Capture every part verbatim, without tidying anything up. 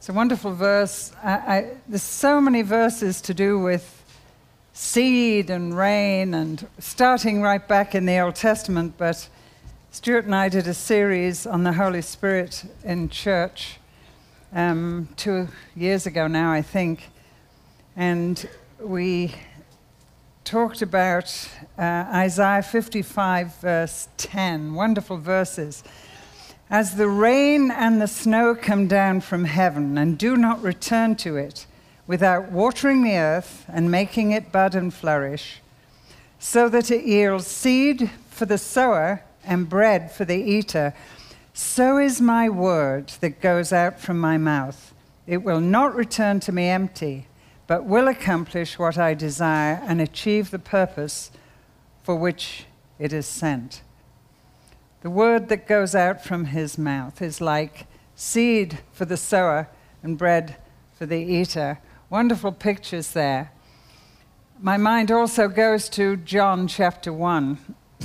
It's a wonderful verse. I, I, there's so many verses to do with seed and rain, and starting right back in the Old Testament, but Stuart and I did a series on the Holy Spirit in church um, two years ago now, I think, and we talked about uh, Isaiah fifty-five, verse ten, wonderful verses. As the rain and the snow come down from heaven and do not return to it without watering the earth and making it bud and flourish, so that it yields seed for the sower and bread for the eater, so is my word that goes out from my mouth. It will not return to me empty, but will accomplish what I desire and achieve the purpose for which it is sent. The word that goes out from his mouth is like seed for the sower and bread for the eater. Wonderful pictures there. My mind also goes to John chapter one.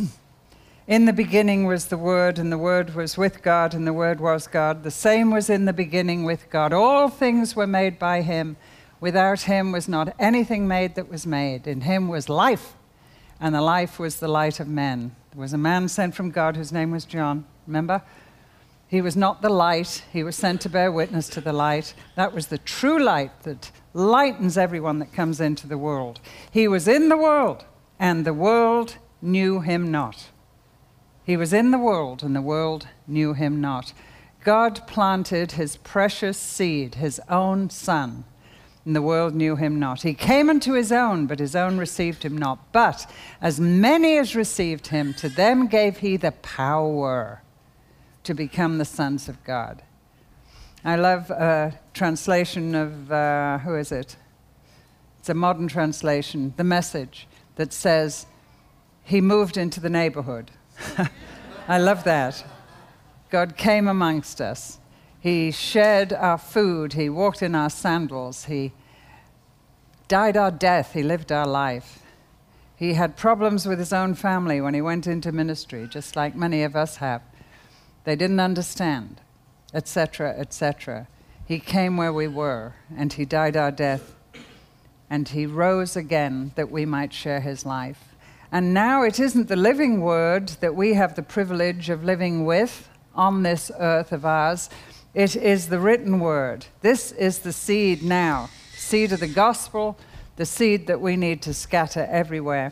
In the beginning was the Word, and the Word was with God, and the Word was God. The same was in the beginning with God. All things were made by him. Without him was not anything made that was made. In him was life, and the life was the light of men. There was a man sent from God whose name was John. Remember? He was not the light. He was sent to bear witness to the light. That was the true light that lightens everyone that comes into the world. He was in the world, and the world knew him not. He was in the world, and the world knew him not. God planted his precious seed, his own Son, and the world knew him not. He came unto his own, but his own received him not. But as many as received him, to them gave he the power to become the sons of God. I love a translation of, uh, who is it? It's a modern translation, The Message, that says, he moved into the neighborhood. I love that. God came amongst us. He shared our food. He walked in our sandals. He died our death. He lived our life. He had problems with his own family when he went into ministry, just like many of us have. They didn't understand, et cetera, et cetera. He came where we were, and he died our death, and he rose again that we might share his life. And now it isn't the living word that we have the privilege of living with on this earth of ours. It is the written word. This is the seed now, seed of the gospel, the seed that we need to scatter everywhere.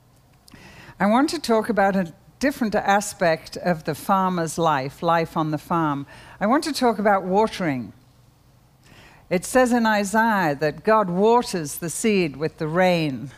I want to talk about a different aspect of the farmer's life, life on the farm. I want to talk about watering. It says in Isaiah that God waters the seed with the rain.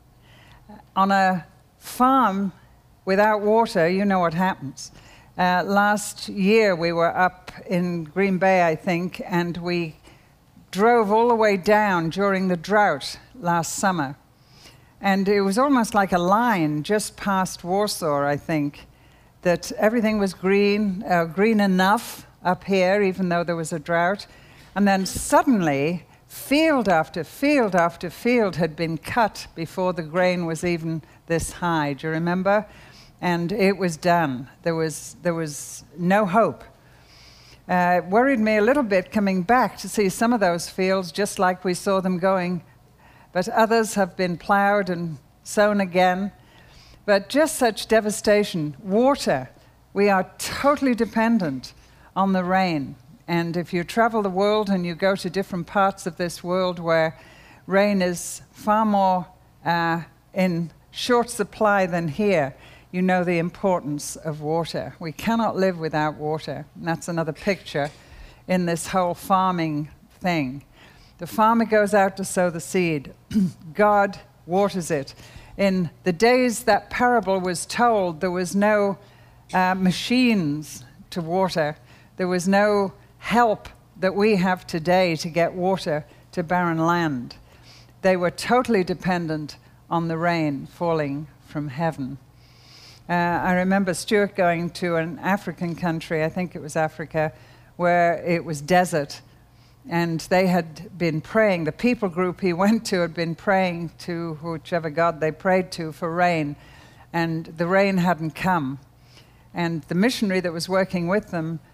On a farm without water, you know what happens. Uh, last year we were up in Green Bay, I think, and we drove all the way down during the drought last summer. And it was almost like a line just past Warsaw, I think, that everything was green, uh, green enough up here, even though there was a drought. And then suddenly, field after field after field had been cut before the grain was even this high. Do you remember? And it was done. There was there was no hope. Uh, it worried me a little bit coming back to see some of those fields just like we saw them going, but others have been plowed and sown again. But just such devastation. Water. We are totally dependent on the rain. And if you travel the world and you go to different parts of this world where rain is far more uh, in short supply than here, you know the importance of water. We cannot live without water. And that's another picture in this whole farming thing. The farmer goes out to sow the seed. God waters it. In the days that parable was told, there was no uh, machines to water. There was no help that we have today to get water to barren land. They were totally dependent on the rain falling from heaven. Uh, I remember Stuart going to an African country, I think it was Africa, where it was desert, and they had been praying. The people group he went to had been praying to whichever God they prayed to for rain, and the rain hadn't come. And the missionary that was working with them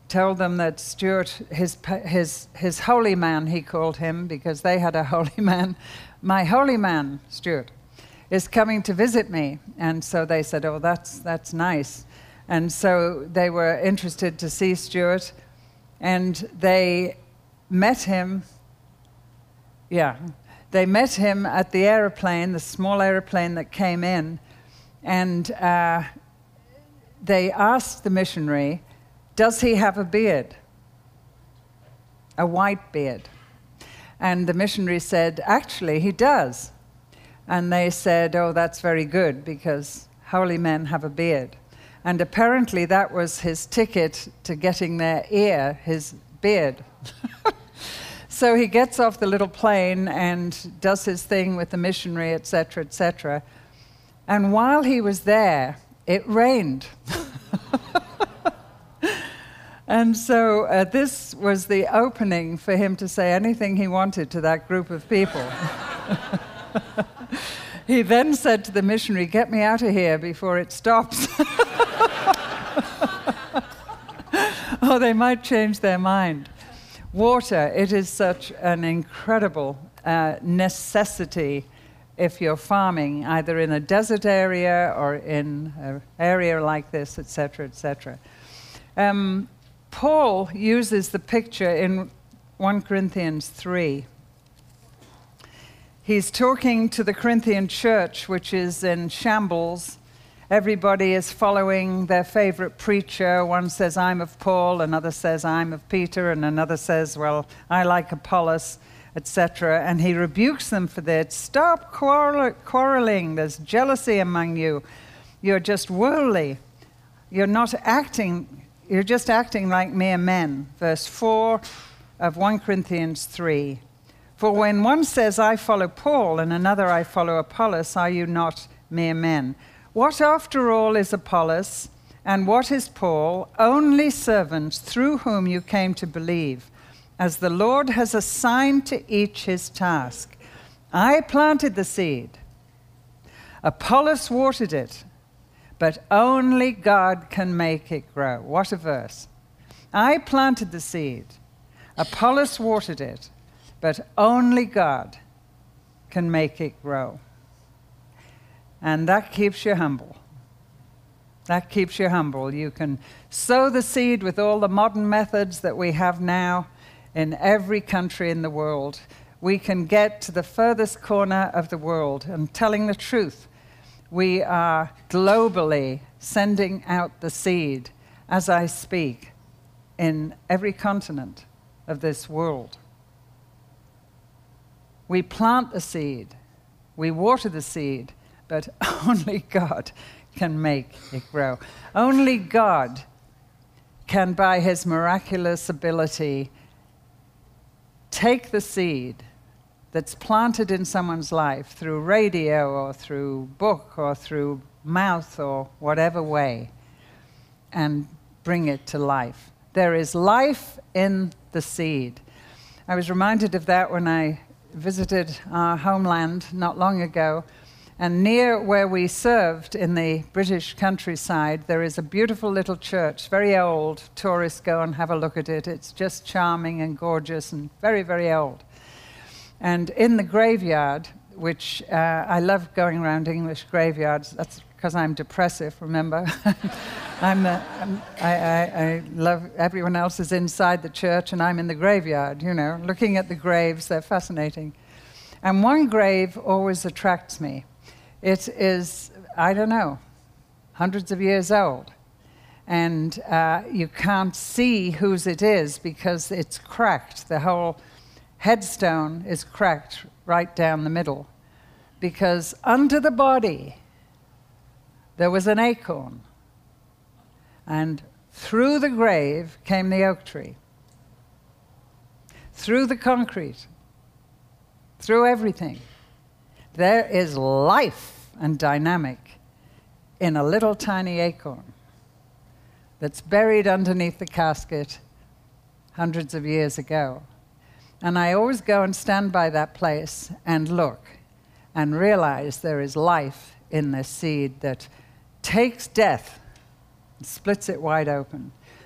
told them that Stuart, his, his, his holy man, he called him, because they had a holy man, my holy man, Stuart, is coming to visit me. And so they said, oh, that's, that's nice. And so they were interested to see Stuart, and they met him, yeah, they met him at the aeroplane, the small aeroplane that came in, and uh, they asked the missionary, does he have a beard? A white beard. And the missionary said, actually, he does. And they said, oh, that's very good, because holy men have a beard. And apparently that was his ticket to getting their ear, his beard. So he gets off the little plane and does his thing with the missionary, et cetera, et cetera. And while he was there, it rained. And so uh, this was the opening for him to say anything he wanted to that group of people. He then said to the missionary, get me out of here before it stops. Or they might change their mind. Water, it is such an incredible uh, necessity if you're farming, either in a desert area or in an area like this, et cetera, et cetera. Um, Paul uses the picture in First Corinthians three. He's talking to the Corinthian church, which is in shambles. Everybody is following their favorite preacher. One says, I'm of Paul, another says, I'm of Peter, and another says, well, I like Apollos, et cetera. And he rebukes them for that. Stop quarrel- quarreling. There's jealousy among you. You're just worldly. You're not acting, you're just acting like mere men. Verse four of First Corinthians three. For when one says, I follow Paul, and another, I follow Apollos, are you not mere men? What, after all, is Apollos, and what is Paul? Only servants through whom you came to believe, as the Lord has assigned to each his task. I planted the seed. Apollos watered it, but only God can make it grow. What a verse. I planted the seed. Apollos watered it, but only God can make it grow. And that keeps you humble. That keeps you humble. You can sow the seed with all the modern methods that we have now in every country in the world. We can get to the furthest corner of the world. And telling the truth, we are globally sending out the seed as I speak in every continent of this world. We plant the seed, we water the seed, but only God can make it grow. Only God can, by his miraculous ability, take the seed that's planted in someone's life through radio or through book or through mouth or whatever way and bring it to life. There is life in the seed. I was reminded of that when I visited our homeland not long ago. And near where we served in the British countryside, there is a beautiful little church, very old. Tourists go and have a look at it. It's just charming and gorgeous and very, very old. And in the graveyard, which uh, I love going around English graveyards. That's because I'm depressive, remember? I'm, the, I'm I, I, I love everyone else is inside the church and I'm in the graveyard, you know, looking at the graves. They're fascinating. And one grave always attracts me. It is, I don't know, hundreds of years old. And uh, you can't see whose it is because it's cracked. The whole headstone is cracked right down the middle. Because under the body, there was an acorn. And through the grave came the oak tree. Through the concrete. Through everything. There is life and dynamic in a little tiny acorn that's buried underneath the casket hundreds of years ago. And I always go and stand by that place and look and realize there is life in this seed that takes death and splits it wide open.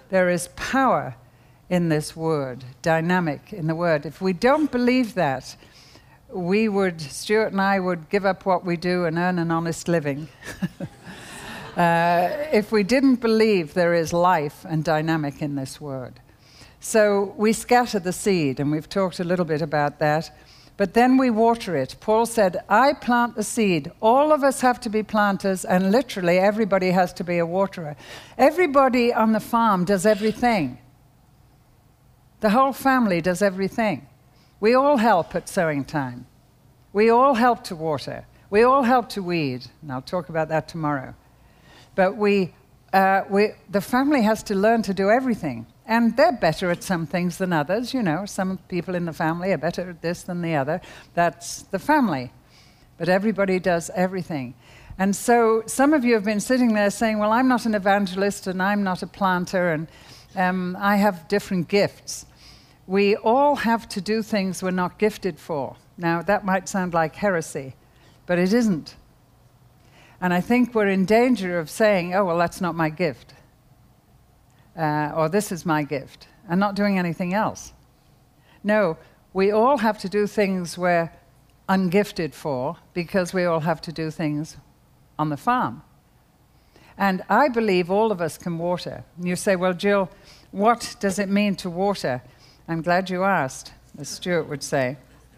There is power in this word, dynamic in the word. If we don't believe that, we would, Stuart and I would give up what we do and earn an honest living. uh, if we didn't believe there is life and dynamic in this word. So we scatter the seed, and we've talked a little bit about that. But then we water it. Paul said, I plant the seed. All of us have to be planters, and literally everybody has to be a waterer. Everybody on the farm does everything. The whole family does everything. We all help at sowing time. We all help to water. We all help to weed. And I'll talk about that tomorrow. But we, uh, we, the family has to learn to do everything. And they're better at some things than others, you know. Some people in the family are better at this than the other. That's the family. But everybody does everything. And so some of you have been sitting there saying, well, I'm not an evangelist and I'm not a planter and um, I have different gifts. We all have to do things we're not gifted for. Now, that might sound like heresy, but it isn't. And I think we're in danger of saying, oh, well, that's not my gift. Uh, or this is my gift, and not doing anything else. No, we all have to do things we're ungifted for because we all have to do things on the farm. And I believe all of us can water. And you say, well, Jill, what does it mean to water? I'm glad you asked, as Stuart would say.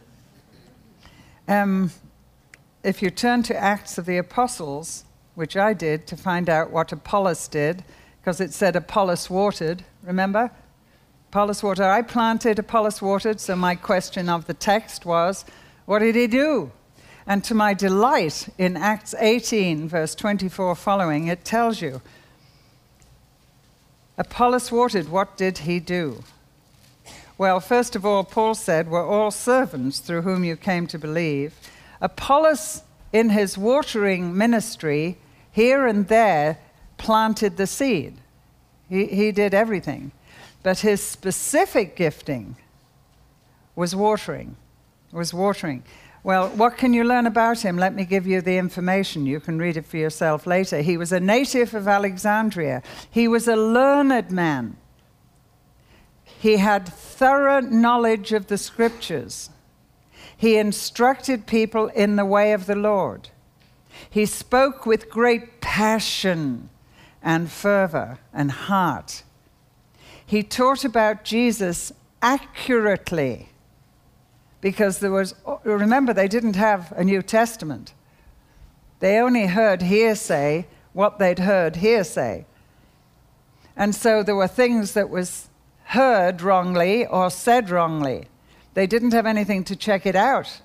Um, if you turn to Acts of the Apostles, which I did to find out what Apollos did, because it said Apollos watered, remember? Apollos watered. I planted, Apollos watered, so my question of the text was, what did he do? And to my delight, in Acts eighteen, verse twenty-four following, it tells you, Apollos watered, what did he do? Well, first of all, Paul said, we're all servants through whom you came to believe. Apollos, in his watering ministry, here and there, planted the seed. He, he did everything. But his specific gifting was watering, was watering. Well, what can you learn about him? Let me give you the information. You can read it for yourself later. He was a native of Alexandria. He was a learned man. He had thorough knowledge of the scriptures. He instructed people in the way of the Lord. He spoke with great passion and fervor and heart. He taught about Jesus accurately because there was, remember, they didn't have a New Testament. They only heard hearsay, what they'd heard hearsay. And so there were things that was heard wrongly or said wrongly. They didn't have anything to check it out.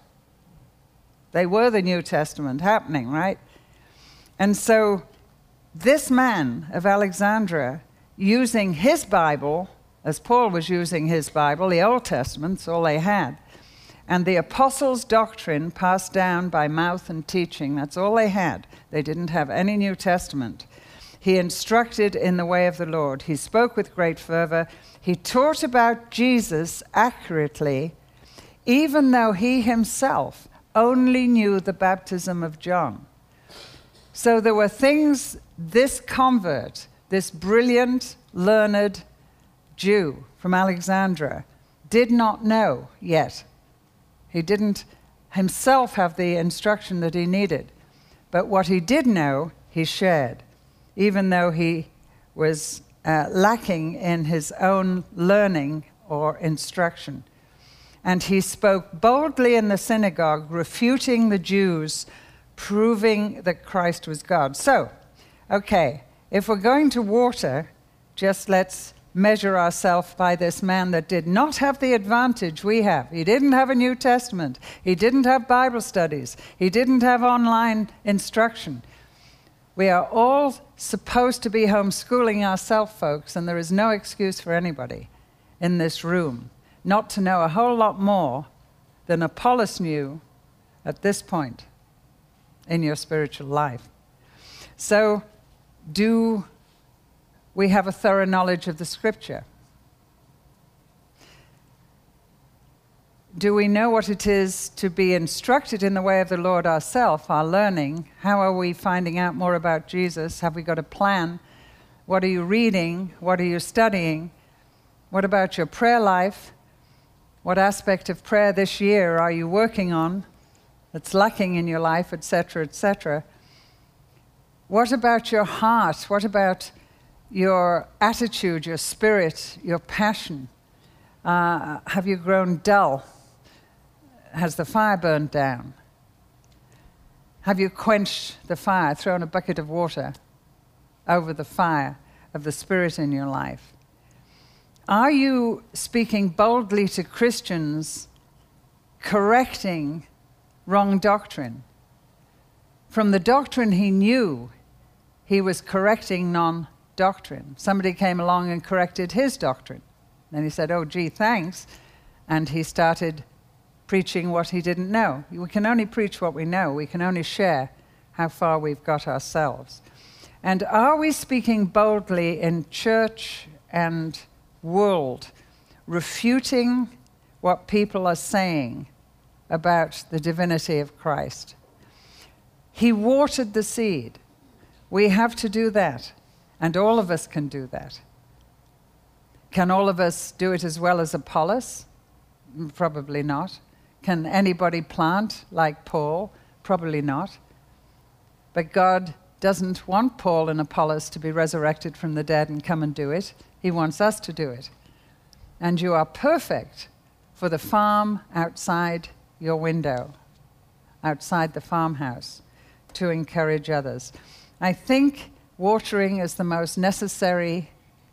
They were the New Testament happening, right? And so this man of Alexandria, using his Bible, as Paul was using his Bible, the Old Testament's all they had, and the apostles' doctrine passed down by mouth and teaching, that's all they had. They didn't have any New Testament. He instructed in the way of the Lord. He spoke with great fervor. He taught about Jesus accurately, even though he himself only knew the baptism of John. So there were things this convert, this brilliant, learned Jew from Alexandria, did not know yet. He didn't himself have the instruction that he needed. But what he did know, he shared, even though he was uh, lacking in his own learning or instruction. And he spoke boldly in the synagogue, refuting the Jews, proving that Christ was God. So, okay, if we're going to water, just let's measure ourselves by this man that did not have the advantage we have. He didn't have a New Testament. He didn't have Bible studies. He didn't have online instruction. We are all supposed to be homeschooling ourselves, folks, and there is no excuse for anybody in this room not to know a whole lot more than Apollos knew at this point in your spiritual life. So, do we have a thorough knowledge of the Scripture? Do we know what it is to be instructed in the way of the Lord ourselves, our learning? How are we finding out more about Jesus? Have we got a plan? What are you reading? What are you studying? What about your prayer life? What aspect of prayer this year are you working on that's lacking in your life, et cetera, et cetera? What about your heart? What about your attitude, your spirit, your passion? Uh, have you grown dull? Has the fire burned down? Have you quenched the fire, thrown a bucket of water over the fire of the Spirit in your life? Are you speaking boldly to Christians, correcting wrong doctrine? From the doctrine he knew, he was correcting non-doctrine. Somebody came along and corrected his doctrine. Then he said, oh, gee, thanks. And he started preaching what he didn't know. We can only preach what we know. We can only share how far we've got ourselves. And are we speaking boldly in church and world, refuting what people are saying about the divinity of Christ? He watered the seed. We have to do that, and all of us can do that. Can all of us do it as well as Apollos? Probably not. Can anybody plant like Paul? Probably not. But God doesn't want Paul and Apollos to be resurrected from the dead and come and do it. He wants us to do it. And you are perfect for the farm outside your window, outside the farmhouse, to encourage others. I think watering is the most necessary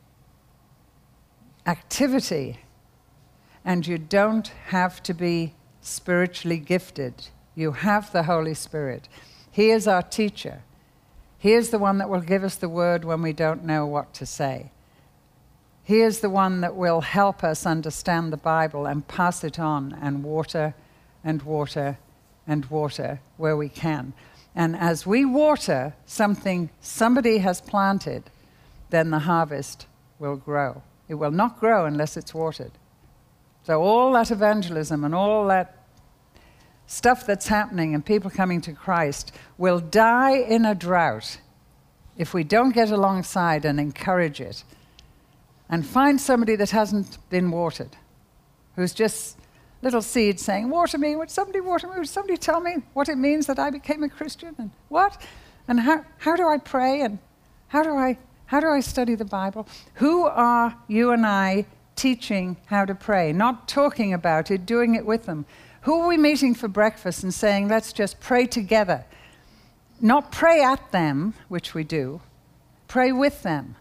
activity, and you don't have to be spiritually gifted. You have the Holy Spirit. He is our teacher. He is the one that will give us the word when we don't know what to say. He is the one that will help us understand the Bible and pass it on and water and water and water where we can. And as we water something somebody has planted, then the harvest will grow. It will not grow unless it's watered. So all that evangelism and all that stuff that's happening and people coming to Christ will die in a drought if we don't get alongside and encourage it and find somebody that hasn't been watered, who's just little seeds saying, water me, would somebody water me? Would somebody tell me what it means that I became a Christian? And what? And how, how do I pray? And how do I, how do I study the Bible? Who are you and I teaching how to pray? Not talking about it, doing it with them. Who are we meeting for breakfast and saying, let's just pray together? Not pray at them, which we do. Pray with them.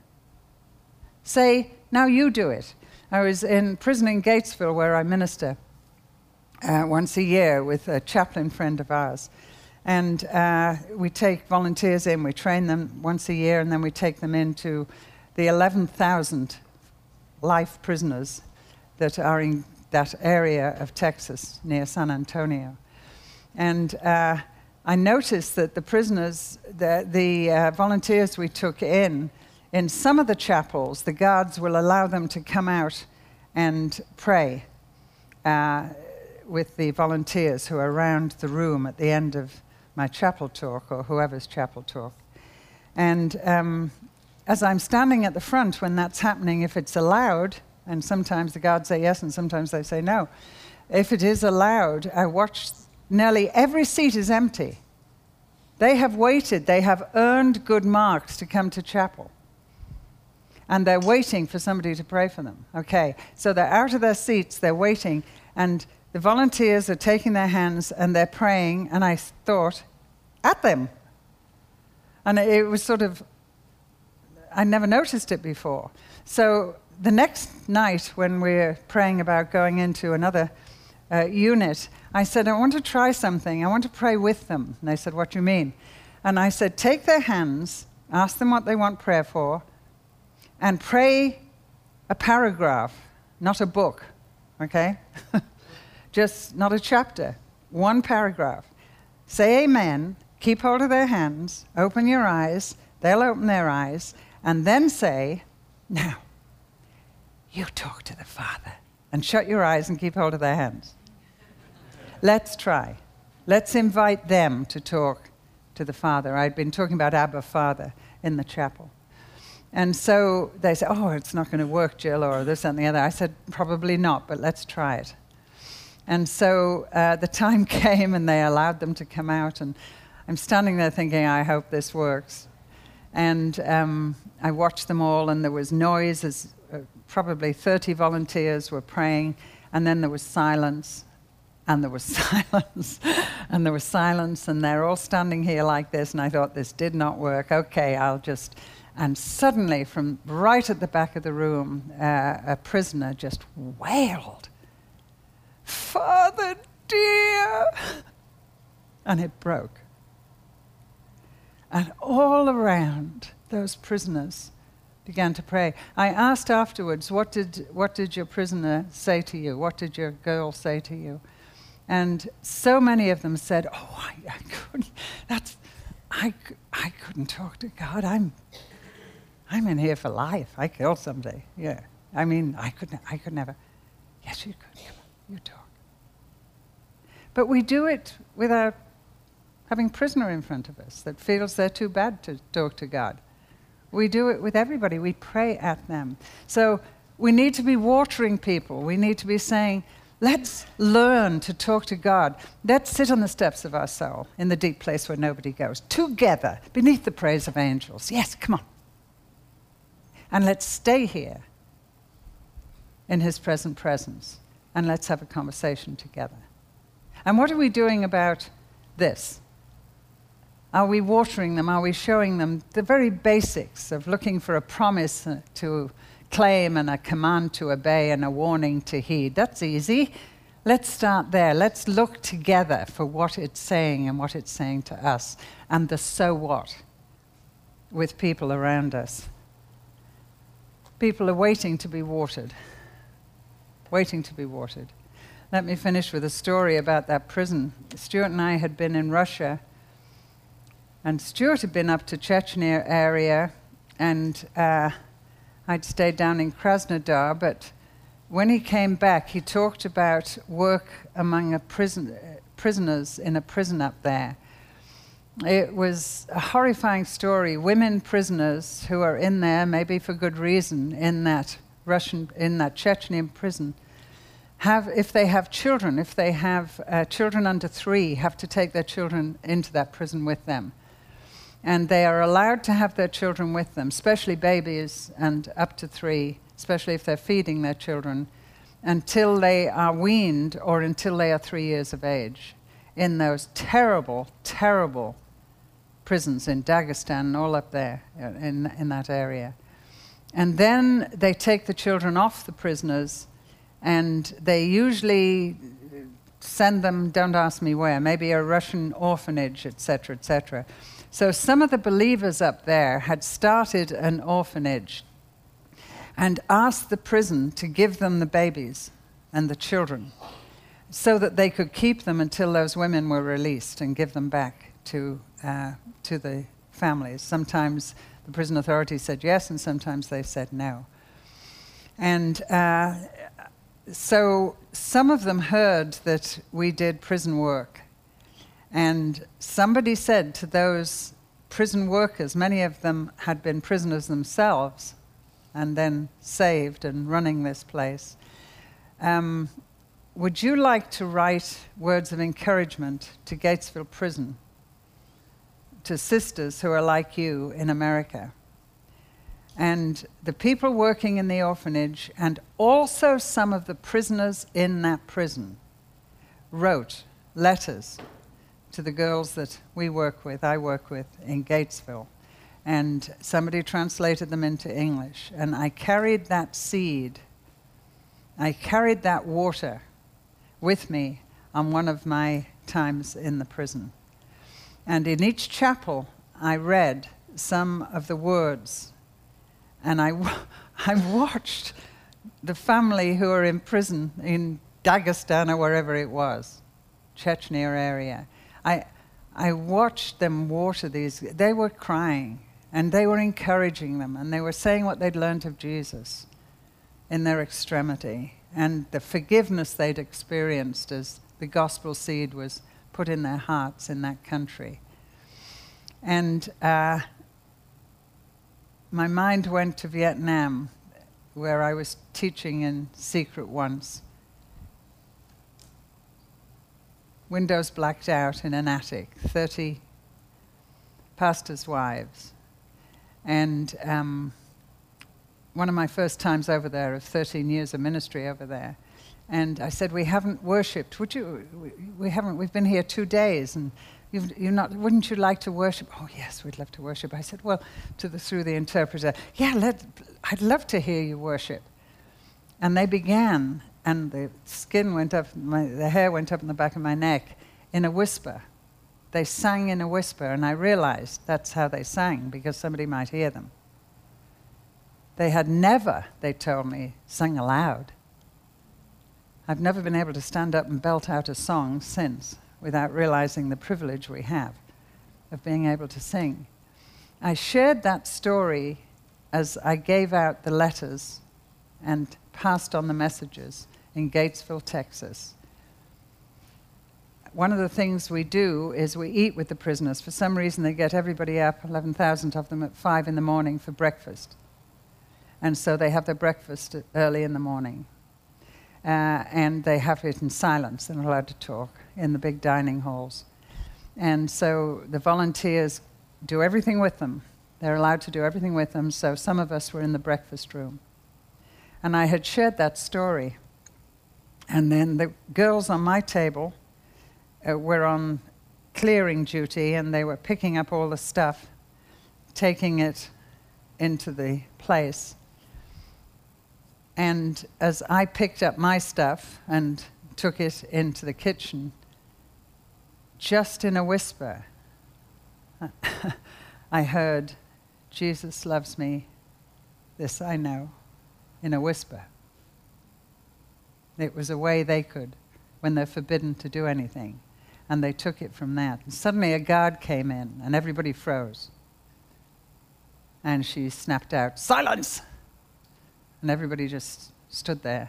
Say, now you do it. I was in prison in Gatesville where I minister uh, once a year with a chaplain friend of ours. And uh, we take volunteers in, we train them once a year, and then we take them into the eleven thousand life prisoners that are in that area of Texas near San Antonio. And uh, I noticed that the prisoners, the, the uh, volunteers we took in, in some of the chapels, the guards will allow them to come out and pray uh, with the volunteers who are around the room at the end of my chapel talk, or whoever's chapel talk. And um, as I'm standing at the front when that's happening, if it's allowed, and sometimes the guards say yes and sometimes they say no, if it is allowed, I watch nearly every seat is empty. They have waited, they have earned good marks to come to chapel. And they're waiting for somebody to pray for them. Okay, so they're out of their seats, they're waiting, and the volunteers are taking their hands and they're praying, and I thought, at them. And it was sort of, I never noticed it before. So the next night when we're praying about going into another uh, unit, I said, I want to try something. I want to pray with them. And they said, what do you mean? And I said, take their hands, ask them what they want prayer for, and pray a paragraph, not a book, okay? Just not a chapter, one paragraph. Say amen, keep hold of their hands, open your eyes, they'll open their eyes, and then say, now, you talk to the Father, and shut your eyes and keep hold of their hands. Let's try. Let's invite them to talk to the Father. I'd been talking about Abba Father in the chapel. And so they said, oh, it's not going to work, Jill, or this and the other. I said, probably not, but let's try it. And so uh, the time came and they allowed them to come out, and I'm standing there thinking, I hope this works. And um, I watched them all, and there was noise as uh, probably thirty volunteers were praying, and then there was silence, and there was silence, and there was silence, and they're all standing here like this, and I thought, this did not work. Okay, I'll just... And suddenly, from right at the back of the room, uh, a prisoner just wailed, Father dear! And it broke. And all around, those prisoners began to pray. I asked afterwards, what did, what did your prisoner say to you? What did your girl say to you? And so many of them said, oh, I, I couldn't, that's, I, I couldn't talk to God. I'm, I'm in here for life. I killed somebody. Yeah. I mean, I could, I could never. Yes, you could. Come on, you talk. But we do it without having a prisoner in front of us that feels they're too bad to talk to God. We do it with everybody. We pray at them. So we need to be watering people. We need to be saying, let's learn to talk to God. Let's sit on the steps of our soul in the deep place where nobody goes, together, beneath the praise of angels. Yes, come on. And let's stay here in his present presence, and let's have a conversation together. And what are we doing about this? Are we watering them? Are we showing them the very basics of looking for a promise to claim and a command to obey and a warning to heed? That's easy. Let's start there. Let's look together for what it's saying and what it's saying to us, and the so what with people around us. People are waiting to be watered, waiting to be watered. Let me finish with a story about that prison. Stuart and I had been in Russia, and Stuart had been up to Chechnya area, and uh, I'd stayed down in Krasnodar, but when he came back, he talked about work among a prison, uh, prisoners in a prison up there. It was a horrifying story. Women prisoners who are in there, maybe for good reason, in that Russian, in that Chechnyan prison, have, if they have children, if they have uh, children under three, have to take their children into that prison with them. And they are allowed to have their children with them, especially babies and up to three, especially if they're feeding their children, until they are weaned or until they are three years of age, in those terrible, terrible prisons in Dagestan and all up there in, in that area. And then they take the children off the prisoners, and they usually send them, don't ask me where, maybe a Russian orphanage, et cetera, et cetera. So some of the believers up there had started an orphanage and asked the prison to give them the babies and the children so that they could keep them until those women were released and give them back to, uh, to the families. Sometimes the prison authorities said yes, and sometimes they said no. And uh, so some of them heard that we did prison work. And somebody said to those prison workers, many of them had been prisoners themselves and then saved and running this place, um, would you like to write words of encouragement to Gatesville Prison, to sisters who are like you in America? And the people working in the orphanage, and also some of the prisoners in that prison, wrote letters to the girls that we work with, I work with in Gatesville. And somebody translated them into English. And I carried that seed, I carried that water with me on one of my times in the prison. And in each chapel, I read some of the words. And I, I watched the family who are in prison in Dagestan or wherever it was, Chechnya area. I, I watched them water these. They were crying, and they were encouraging them, and they were saying what they'd learned of Jesus in their extremity, and the forgiveness they'd experienced as the gospel seed was put in their hearts in that country. And uh, my mind went to Vietnam, where I was teaching in secret once. Windows blacked out in an attic, thirty pastors' wives. And um, one of my first times over there, of thirteen years of ministry over there. And I said, we haven't worshipped. Would you, we, we haven't, we've been here two days and you've, you're not, wouldn't you like to worship? Oh yes, we'd love to worship. I said, well, to the, through the interpreter, yeah, let, I'd love to hear you worship. And they began, and the skin went up, my, the hair went up in the back of my neck in a whisper. They sang in a whisper, and I realized that's how they sang, because somebody might hear them. They had never, they told me, sung aloud. I've never been able to stand up and belt out a song since without realizing the privilege we have of being able to sing. I shared that story as I gave out the letters and passed on the messages in Gatesville, Texas. One of the things we do is we eat with the prisoners. For some reason, they get everybody up, eleven thousand of them, at five in the morning for breakfast. And so they have their breakfast early in the morning. Uh, and they have it in silence. They're not allowed to talk in the big dining halls. And so the volunteers do everything with them. They're allowed to do everything with them, so some of us were in the breakfast room. And I had shared that story. And then the girls on my table uh, were on clearing duty, and they were picking up all the stuff, taking it into the place. And as I picked up my stuff and took it into the kitchen, just in a whisper, I heard, Jesus loves me, this I know, in a whisper. It was a way they could when they're forbidden to do anything. And they took it from that. And suddenly a guard came in and everybody froze. And she snapped out, silence! And everybody just stood there.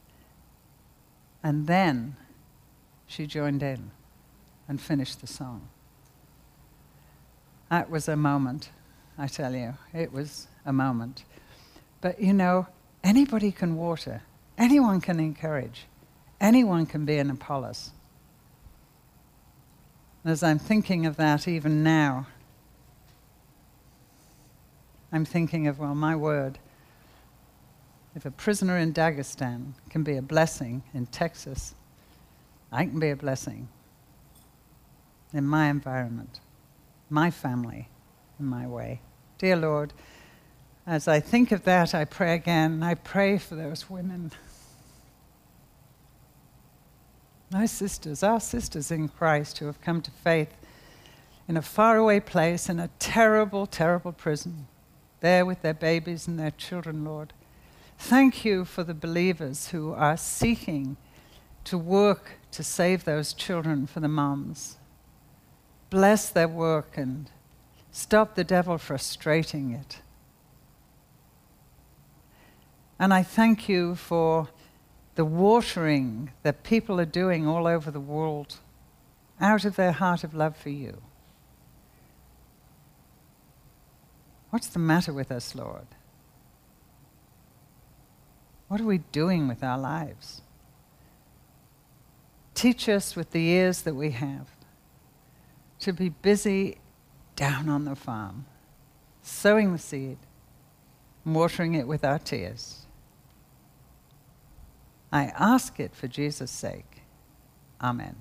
And then she joined in and finished the song. That was a moment, I tell you. It was a moment. But you know, anybody can water. Anyone can encourage. Anyone can be an Apollos. As I'm thinking of that even now, I'm thinking of, well, my word. If a prisoner in Dagestan can be a blessing in Texas, I can be a blessing in my environment, my family, in my way. Dear Lord, as I think of that, I pray again. I pray for those women. My sisters, our sisters in Christ who have come to faith in a faraway place, in a terrible, terrible prison, there with their babies and their children, Lord. Thank you for the believers who are seeking to work to save those children for the moms. Bless their work and stop the devil frustrating it. And I thank you for the watering that people are doing all over the world out of their heart of love for you. What's the matter with us, Lord? What are we doing with our lives? Teach us with the ears that we have to be busy down on the farm, sowing the seed, and watering it with our tears. I ask it for Jesus' sake. Amen.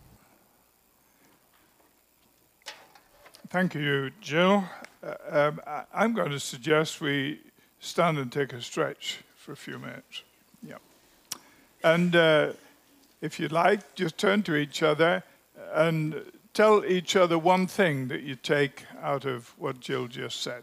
Thank you, Jill. Uh, um, I, I'm going to suggest we stand and take a stretch for a few minutes. Yeah. And uh, if you'd like, just turn to each other and tell each other one thing that you take out of what Jill just said.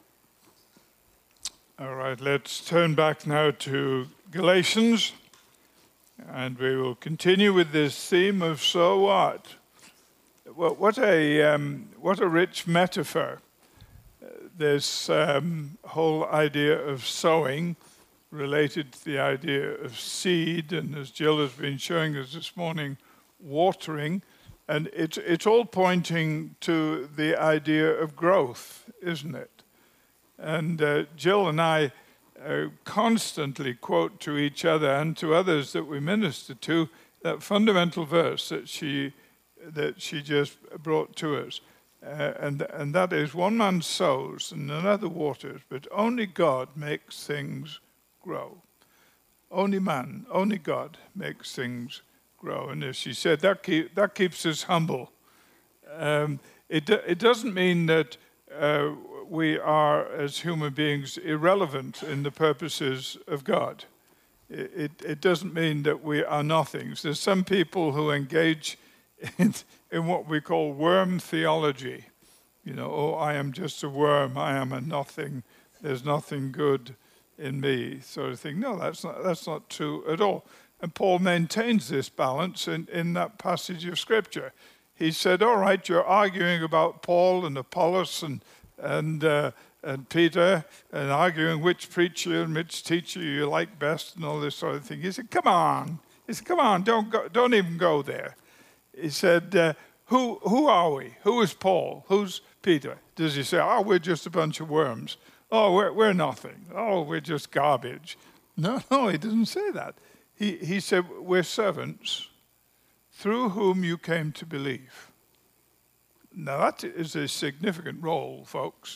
All right, let's turn back now to Galatians, and we will continue with this theme of so what. Well, what a um, what a rich metaphor. Uh, this um, whole idea of sowing, related to the idea of seed, and as Jill has been showing us this morning, watering, and it's it's all pointing to the idea of growth, isn't it? And uh, Jill and I uh, constantly quote to each other and to others that we minister to that fundamental verse that she that she just brought to us. Uh, and, and that is, one man sows and another waters, but only God makes things grow. Only man, only God makes things grow. And as she said, that, keep, that keeps us humble. Um, it, it doesn't mean that uh, we are, as human beings, irrelevant in the purposes of God. It, it, it doesn't mean that we are nothings. There's some people who engage in, in what we call worm theology. You know, oh, I am just a worm, I am a nothing, there's nothing good in me, sort of thing. No, that's not, that's not true at all. And Paul maintains this balance in, in that passage of Scripture. He said, all right, you're arguing about Paul and Apollos and, and, uh, and Peter, and arguing which preacher and which teacher you like best and all this sort of thing. He said, come on. He said, come on, don't, go, don't even go there. He said, uh, who, who are we? Who is Paul? Who's Peter? Does he say, oh, we're just a bunch of worms? Oh, we're, we're nothing. Oh, we're just garbage. No, no, he doesn't say that. He, he said, we're servants through whom you came to believe. Now, that is a significant role, folks,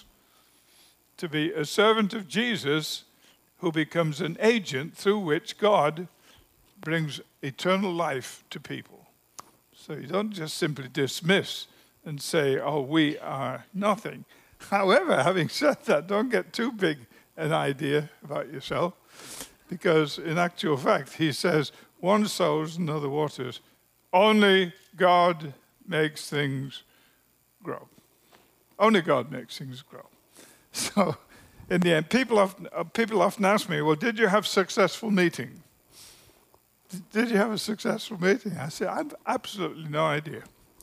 to be a servant of Jesus who becomes an agent through which God brings eternal life to people. So you don't just simply dismiss and say, oh, we are nothing. However, having said that, don't get too big an idea about yourself, because in actual fact, he says, one sows, another waters. Only God makes things grow. Only God makes things grow. So in the end, people often, uh, people often ask me, well, did you have a successful meeting? Did you have a successful meeting? I say, I have absolutely no idea.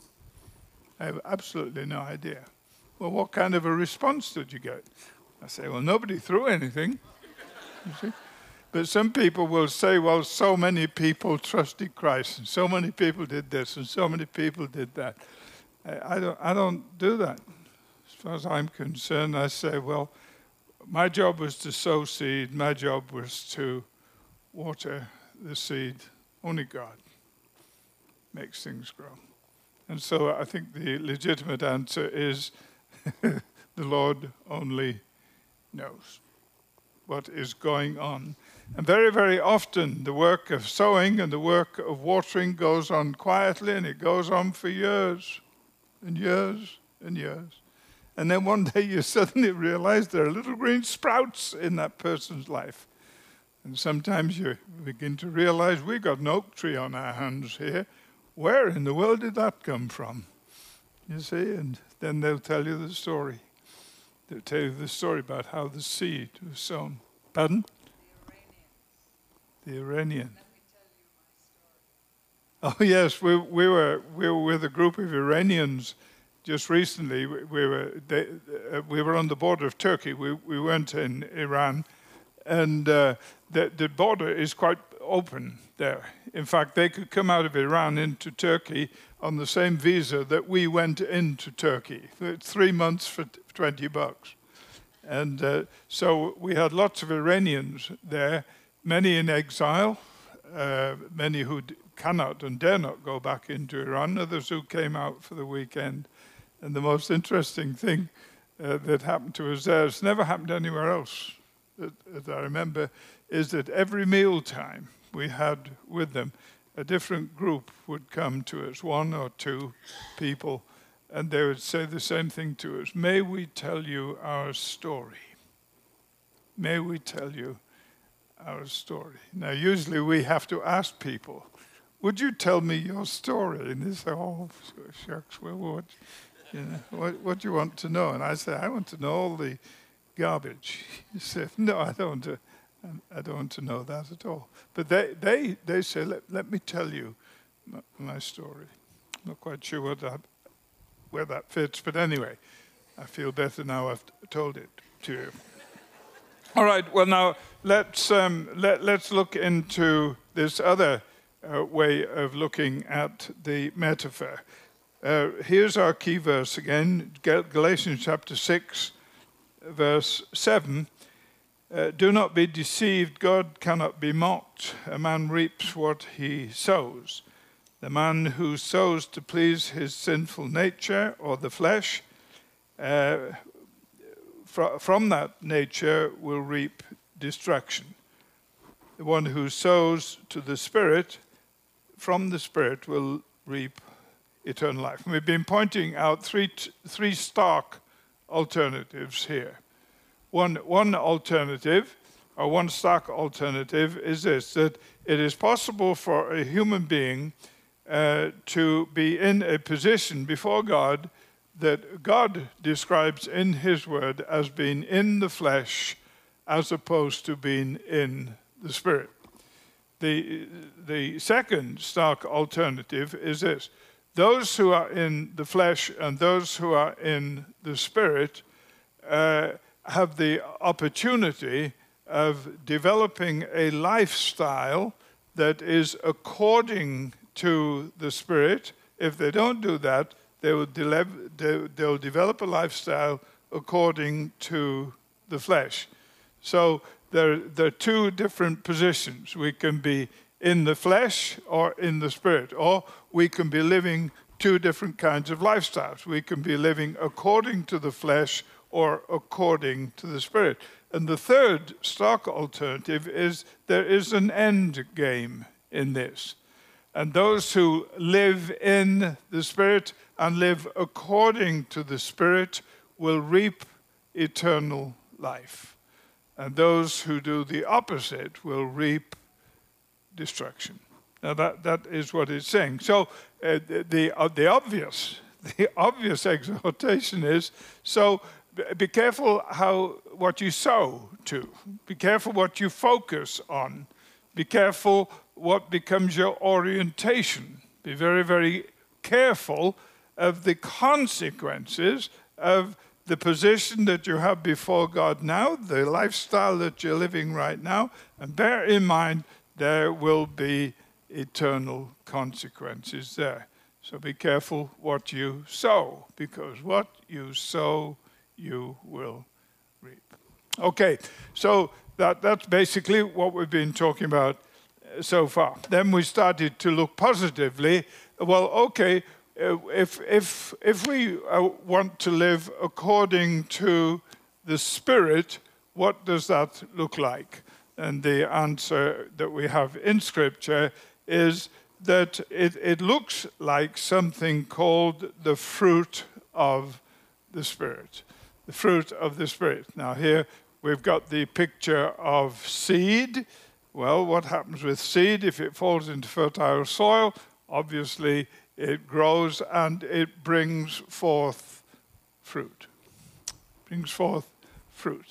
I have absolutely no idea. Well, what kind of a response did you get? I say, well, nobody threw anything. You see? But some people will say, well, so many people trusted Christ, and so many people did this, and so many people did that. I, I don't, I don't do that. As far as I'm concerned, I say, well, my job was to sow seed. My job was to water the seed. Only God makes things grow. And so I think the legitimate answer is the Lord only knows what is going on. And very, very often the work of sowing and the work of watering goes on quietly, and it goes on for years and years and years. And then one day you suddenly realize there are little green sprouts in that person's life. And sometimes you begin to realize we got an oak tree on our hands here. Where in the world did that come from? You see, and then they'll tell you the story. They'll tell you the story about how the seed was sown. Pardon? The Iranian. Let me tell you my story. Oh yes, we, we were we were with a group of Iranians just recently. We, we were they, uh, we were on the border of Turkey. We we weren't in Iran, and uh, the the border is quite open there. In fact, they could come out of Iran into Turkey on the same visa that we went into Turkey. Three months for twenty bucks. And uh, so we had lots of Iranians there, many in exile, uh, many who d- cannot and dare not go back into Iran, others who came out for the weekend. And the most interesting thing uh, that happened to us there, it's never happened anywhere else, that, that I remember, is that every meal time we had with them, a different group would come to us, one or two people, and they would say the same thing to us. May we tell you our story. May we tell you our story. Now, usually we have to ask people, would you tell me your story? And they say, oh, shucks, well, what, you know, what, what do you want to know? And I say, I want to know all the garbage. You say, no, I don't want to, I don't want to know that at all. But they, they, they say, let, let me tell you my, my story. I'm not quite sure what that, where that fits, but anyway, I feel better now I've told it to you. All right, well now, let's, um, let, let's look into this other uh, way of looking at the metaphor. Uh, here's our key verse again, Galatians chapter six, verse seven, uh, do not be deceived, God cannot be mocked. A man reaps what he sows. The man who sows to please his sinful nature or the flesh, uh, fr- from that nature will reap destruction. The one who sows to the Spirit, from the Spirit will reap eternal life. And we've been pointing out three t- three stark alternatives here. One, one alternative, or one stark alternative, is this, that it is possible for a human being uh, to be in a position before God that God describes in his word as being in the flesh as opposed to being in the Spirit. The, the second stark alternative is this. Those who are in the flesh and those who are in the Spirit uh, have the opportunity of developing a lifestyle that is according to the Spirit. If they don't do that, they will de- they, they'll develop a lifestyle according to the flesh. So there, there are two different positions. We can be in the flesh or in the Spirit, or we can be living two different kinds of lifestyles. We can be living according to the flesh or according to the Spirit. And the third stark alternative is there is an end game in this. And those who live in the Spirit and live according to the Spirit will reap eternal life. And those who do the opposite will reap destruction. Now that, that is what it's saying. So uh, the, uh, the obvious, the obvious exhortation is, so be careful how, what you sow to. Be careful what you focus on. Be careful what becomes your orientation. Be very, very careful of the consequences of the position that you have before God now, the lifestyle that you're living right now, and bear in mind there will be eternal consequences there. So be careful what you sow, because what you sow, you will reap. Okay, so that, that's basically what we've been talking about so far. Then we started to look positively. Well, okay, uh, if if if we uh, want to live according to the Spirit, what does that look like? And the answer that we have in Scripture is that it, it looks like something called the fruit of the Spirit. The fruit of the Spirit. Now here we've got the picture of seed. Well, what happens with seed if it falls into fertile soil? Obviously, it grows and it brings forth fruit. Brings forth fruit.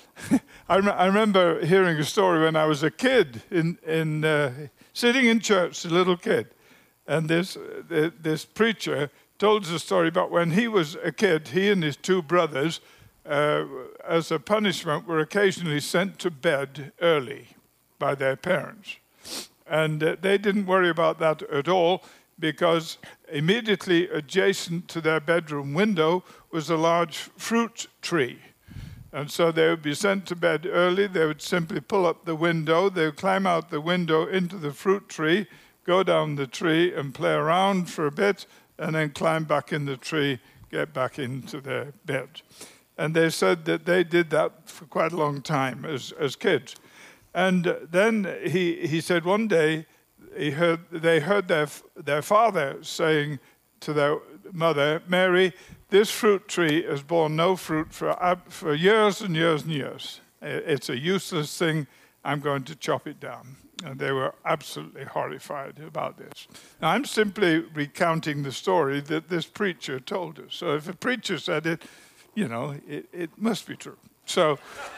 I, rem- I remember hearing a story when I was a kid, in, in uh, sitting in church, a little kid, and this uh, this preacher told us a story about when he was a kid, he and his two brothers, uh, as a punishment, were occasionally sent to bed early by their parents. And uh, they didn't worry about that at all, because immediately adjacent to their bedroom window was a large fruit tree. And so they would be sent to bed early. They would simply pull up the window. They would climb out the window into the fruit tree, go down the tree and play around for a bit, and then climb back in the tree, get back into their bed. And they said that they did that for quite a long time as, as kids. And then he, he said one day he heard, they heard their, their father saying to their mother, Mary, this fruit tree has borne no fruit for, for years and years and years. It's a useless thing. I'm going to chop it down. And they were absolutely horrified about this. Now, I'm simply recounting the story that this preacher told us. So if a preacher said it, you know, it, it must be true. So,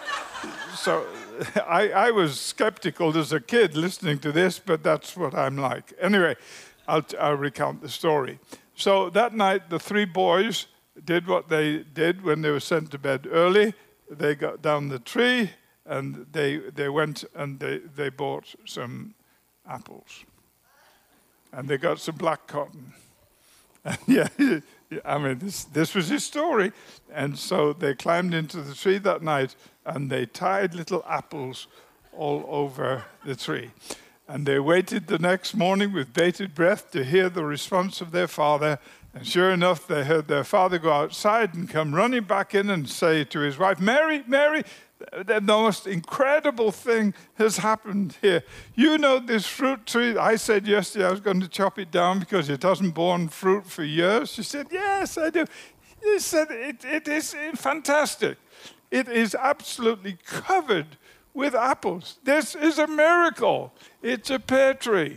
so I, I was skeptical as a kid listening to this, but that's what I'm like. Anyway, I'll, I'll recount the story. So that night, the three boys did what they did when they were sent to bed early. They got down the tree, and they they went and they, they bought some apples. And they got some black cotton. And yeah, I mean, this, this was his story. And so they climbed into the tree that night, and they tied little apples all over the tree. And they waited the next morning with bated breath to hear the response of their father. And sure enough, they heard their father go outside and come running back in and say to his wife, Mary, Mary, the most incredible thing has happened here. You know this fruit tree? I said yesterday I was going to chop it down because it hasn't borne fruit for years. She said, yes, I do. He said, it, it is fantastic. It is absolutely covered with apples. This is a miracle. It's a pear tree.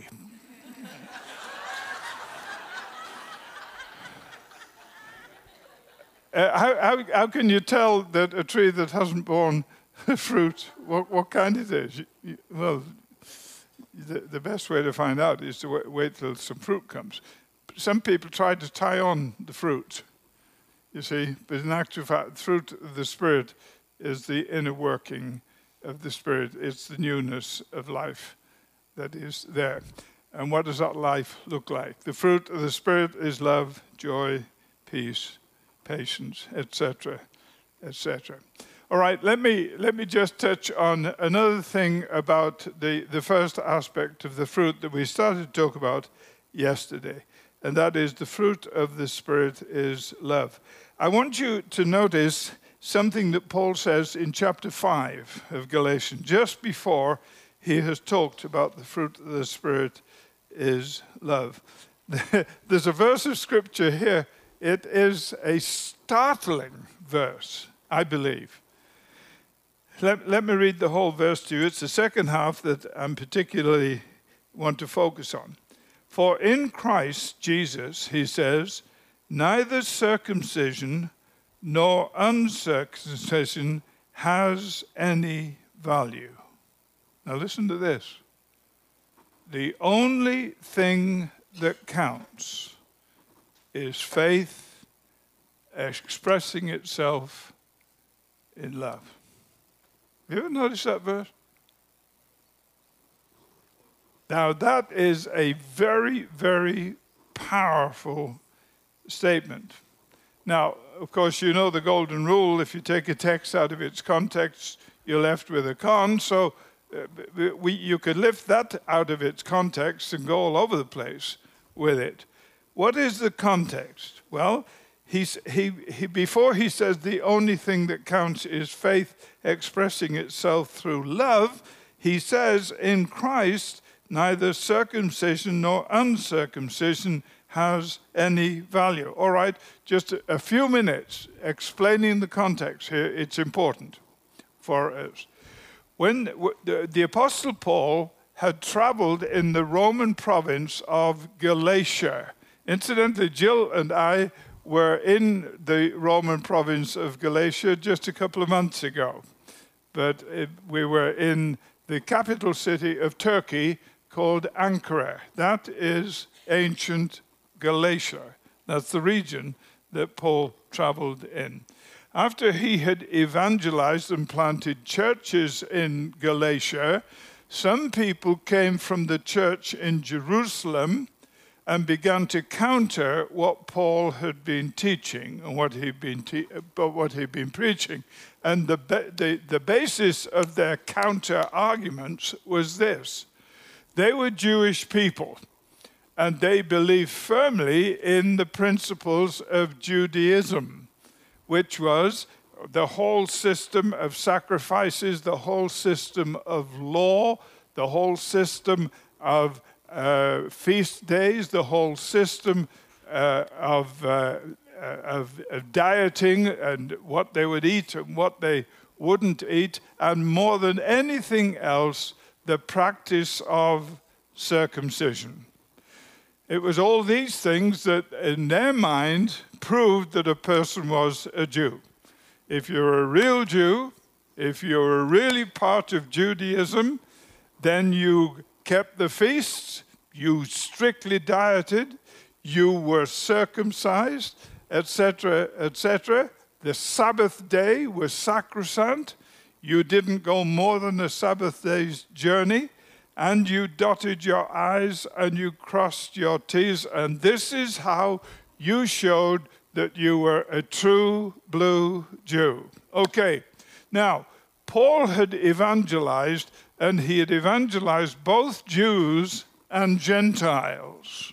uh, how, how, how can you tell that a tree that hasn't borne fruit, what, what kind it is? You, you, well, the, the best way to find out is to wait, wait till some fruit comes. Some people try to tie on the fruit, you see, but in actual fact, fruit of the Spirit is the inner working of the Spirit. It's the newness of life that is there. And what does that life look like? The fruit of the Spirit is love, joy, peace, patience, et cetera, et cetera. All right, let me let me just touch on another thing about the, the first aspect of the fruit that we started to talk about yesterday, and that is the fruit of the Spirit is love. I want you to notice something that Paul says in chapter five of Galatians, just before he has talked about the fruit of the Spirit is love. There's a verse of Scripture here. It is a startling verse, I believe. Let, let me read the whole verse to you. It's the second half that I particularly want to focus on. For in Christ Jesus, he says, neither circumcision nor uncircumcision has any value. Now listen to this. The only thing that counts is faith expressing itself in love. Have you ever noticed that verse? Now that is a very, very powerful statement. Now, of course, you know the golden rule. If you take a text out of its context, you're left with a con. So uh, we, you could lift that out of its context and go all over the place with it. What is the context? Well, he's, he, he, before he says the only thing that counts is faith expressing itself through love, he says in Christ, neither circumcision nor uncircumcision has any value. All right, just a, a few minutes explaining the context here. It's important for us. When the, the Apostle Paul had traveled in the Roman province of Galatia. Incidentally, Jill and I were in the Roman province of Galatia just a couple of months ago. But it, we were in the capital city of Turkey called Ankara. That is ancient Galatia. That's the region that Paul traveled in. After he had evangelized and planted churches in Galatia, some people came from the church in Jerusalem and began to counter what Paul had been teaching and what he'd been te- what he'd been preaching. And the, ba- the, the basis of their counter arguments was this. They were Jewish people, and they believed firmly in the principles of Judaism, which was the whole system of sacrifices, the whole system of law, the whole system of uh, feast days, the whole system uh, of, uh, of, of dieting and what they would eat and what they wouldn't eat, and more than anything else, the practice of circumcision. It was all these things that, in their mind, proved that a person was a Jew. If you're a real Jew, if you're really part of Judaism, then you kept the feasts, you strictly dieted, you were circumcised, et cetera, et cetera. The Sabbath day was sacrosanct. You didn't go more than a Sabbath day's journey, and you dotted your I's and you crossed your T's, and this is how you showed that you were a true blue Jew. Okay, now, Paul had evangelized, and he had evangelized both Jews and Gentiles.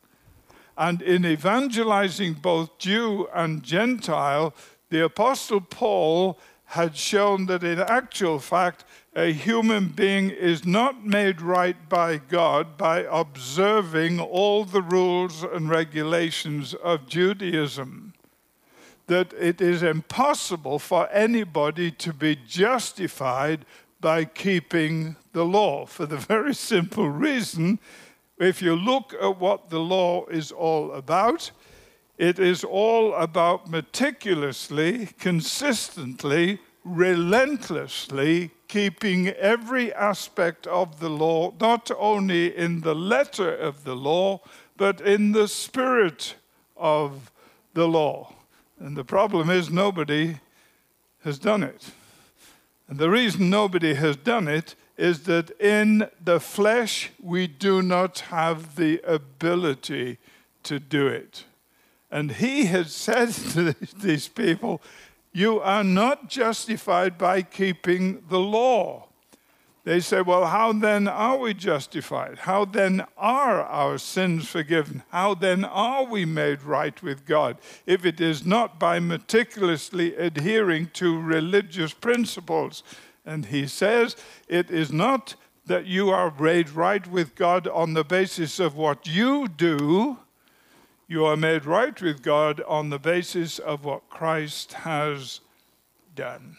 And in evangelizing both Jew and Gentile, the Apostle Paul had shown that in actual fact, a human being is not made right by God by observing all the rules and regulations of Judaism. That it is impossible for anybody to be justified by keeping the law, for the very simple reason, if you look at what the law is all about, it is all about meticulously, consistently, relentlessly keeping every aspect of the law, not only in the letter of the law, but in the spirit of the law. And the problem is nobody has done it. And the reason nobody has done it is that in the flesh we do not have the ability to do it. And he has said to these people, you are not justified by keeping the law. They say, well, how then are we justified? How then are our sins forgiven? How then are we made right with God? If it is not by meticulously adhering to religious principles. And he says, it is not that you are made right with God on the basis of what you do. You are made right with God on the basis of what Christ has done.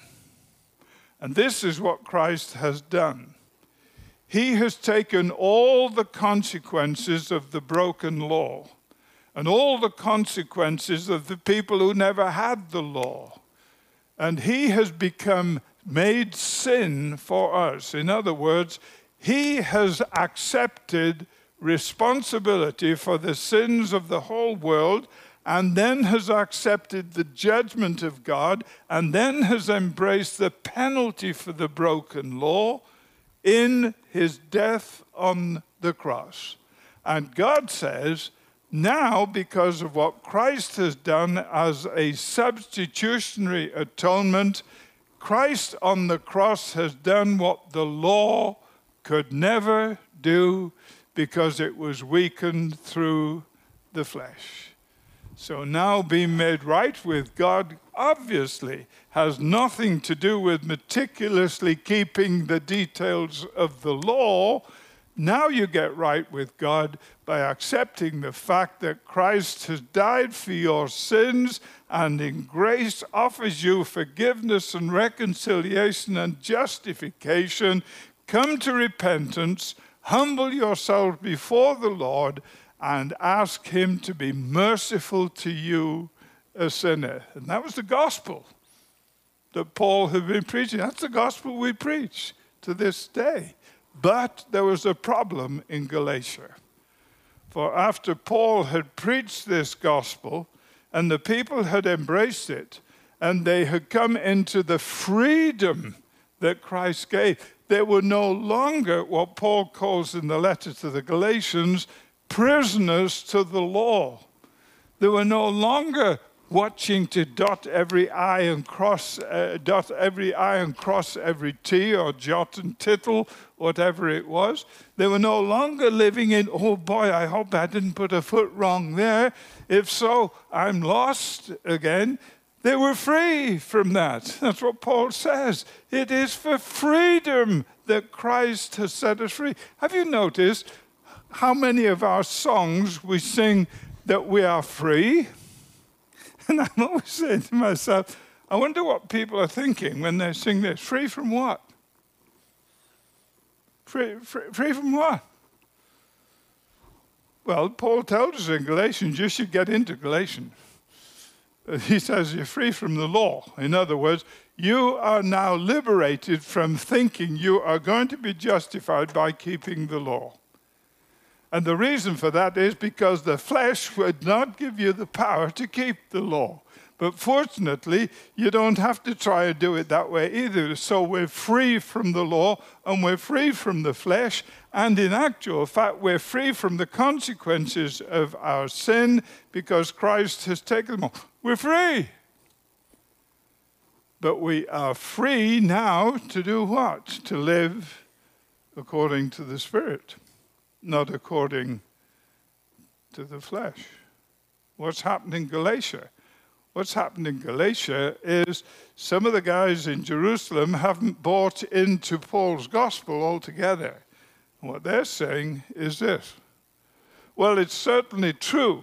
And this is what Christ has done. He has taken all the consequences of the broken law and all the consequences of the people who never had the law. And he has become made sin for us. In other words, he has accepted responsibility for the sins of the whole world, and then has accepted the judgment of God, and then has embraced the penalty for the broken law in his death on the cross. And God says, now, because of what Christ has done as a substitutionary atonement, Christ on the cross has done what the law could never do, because it was weakened through the flesh. So now being made right with God obviously has nothing to do with meticulously keeping the details of the law. Now you get right with God by accepting the fact that Christ has died for your sins and in grace offers you forgiveness and reconciliation and justification. Come to repentance, humble yourself before the Lord, and ask him to be merciful to you, a sinner. And that was the gospel that Paul had been preaching. That's the gospel we preach to this day. But there was a problem in Galatia. For after Paul had preached this gospel, and the people had embraced it, and they had come into the freedom that Christ gave, they were no longer what Paul calls in the letter to the Galatians, prisoners to the law. They were no longer watching to dot every I and cross, uh, dot every I and cross every T, or jot and tittle, whatever it was. They were no longer living in, oh boy, I hope I didn't put a foot wrong there. If so, I'm lost again. They were free from that. That's what Paul says. It is for freedom that Christ has set us free. Have you noticed how many of our songs we sing that we are free? And I'm always saying to myself, I wonder what people are thinking when they sing this. Free from what? Free, free, free from what? Well, Paul tells us in Galatians, you should get into Galatians. He says you're free from the law. In other words, you are now liberated from thinking you are going to be justified by keeping the law. And the reason for that is because the flesh would not give you the power to keep the law. But fortunately, you don't have to try to do it that way either. So we're free from the law and we're free from the flesh. And in actual fact, we're free from the consequences of our sin because Christ has taken them all. We're free. But we are free now to do what? To live according to the Spirit, not according to the flesh. What's happened in Galatia? What's happened in Galatia is some of the guys in Jerusalem haven't bought into Paul's gospel altogether. And what they're saying is this. Well, it's certainly true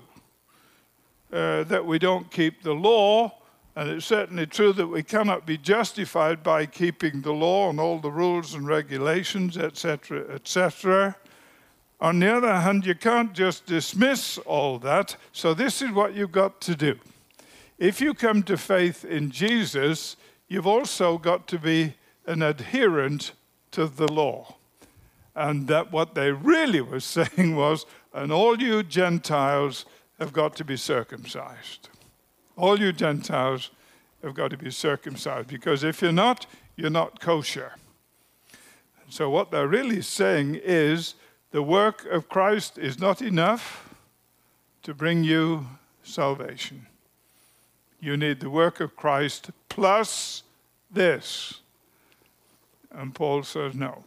uh, that we don't keep the law, and it's certainly true that we cannot be justified by keeping the law and all the rules and regulations, et cetera, et cetera. On the other hand, you can't just dismiss all that. So this is what you've got to do. If you come to faith in Jesus, you've also got to be an adherent to the law. And that what they really were saying was, and all you Gentiles have got to be circumcised. All you Gentiles have got to be circumcised, because if you're not, you're not kosher. So what they're really saying is the work of Christ is not enough to bring you salvation. You need the work of Christ plus this. And Paul says no.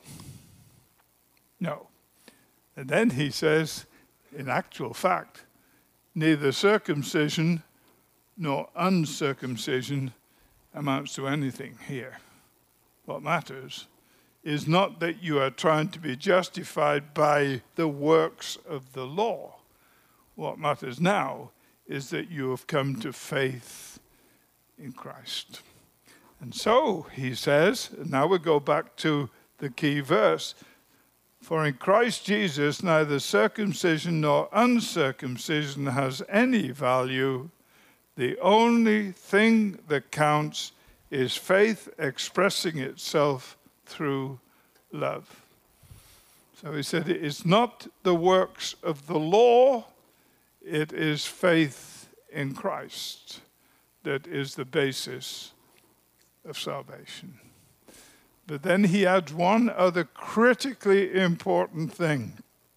No. And then he says, in actual fact, neither circumcision nor uncircumcision amounts to anything here. What matters is not that you are trying to be justified by the works of the law. What matters now is that you have come to faith in Christ. And so, he says, now we go back to the key verse, for in Christ Jesus neither circumcision nor uncircumcision has any value. The only thing that counts is faith expressing itself through love. So he said it is not the works of the law, it is faith in Christ that is the basis of salvation. But then he adds one other critically important thing.